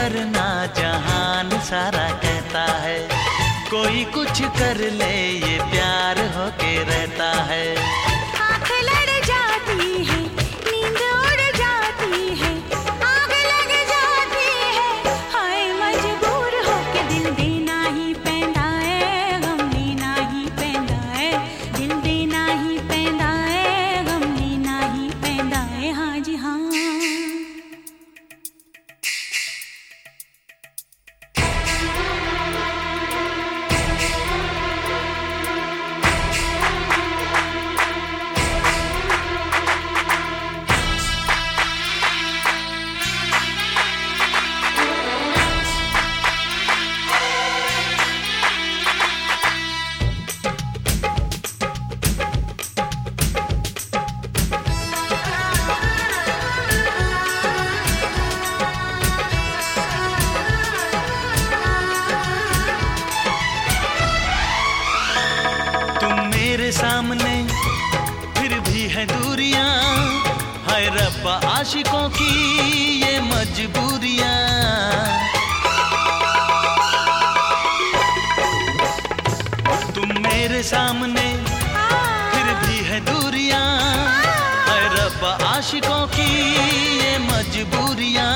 करना जहान सारा कहता है, कोई कुछ कर ले ये प्यार होके रहता है। आँख लड़ जाती है, नींद उड़ जाती है, आग लग जाती है, हाय मजबूर होके दिल देना ही पैंदा है, गम लेना ही पैंदा है, दिल देना ही पैंदा है, गम लेना ही पैंदा है, हाँ जी हाँ। मेरे सामने फिर भी है दूरियां, हाय रब्बा आशिकों की ये मजबूरियां। तुम मेरे सामने फिर भी है दूरियां, हाय रब्बा आशिकों की ये मजबूरियां।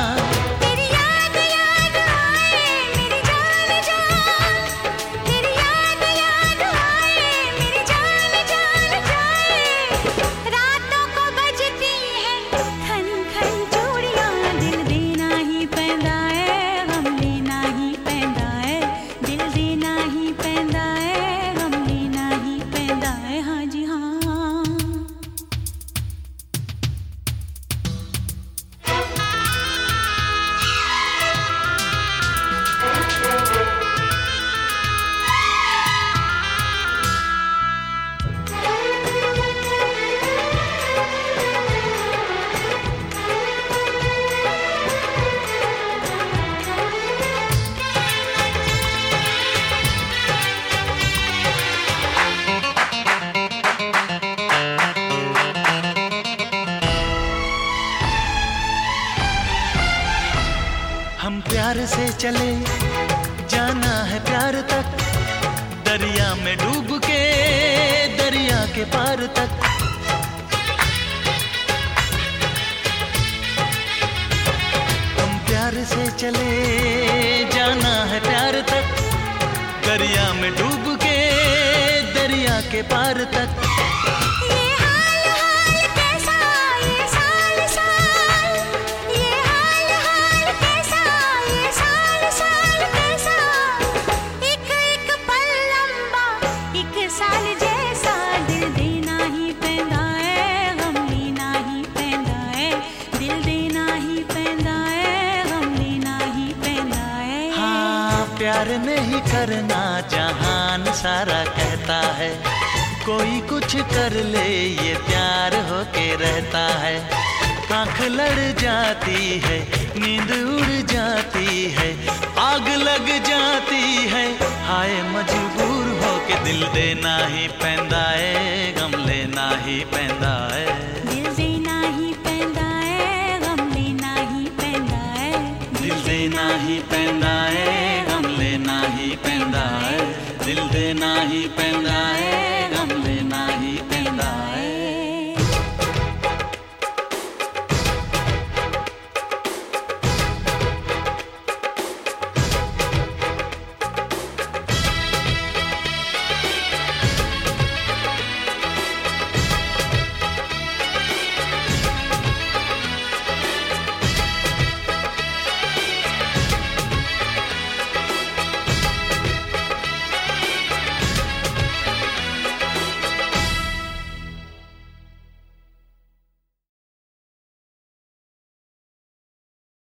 हम प्यार से चले जाना है प्यार तक, दरिया में डूब के दरिया के पार तक। हम प्यार से चले जाना है प्यार तक, दरिया में डूब के दरिया के पार तक। प्यार नहीं करना जहान सारा कहता है, कोई कुछ कर ले ये प्यार होके रहता है। आँख लड़ जाती है, नींद उड़ जाती है, आग लग जाती है, हाय मजबूर होके दिल देना ही पैंदा है, गम लेना ही पैंदा है। दिल देना ही पैंदा है, गम लेना ही पैंदा है, दिल देना ही पैंदा है, गम लेना ही पैंदा है।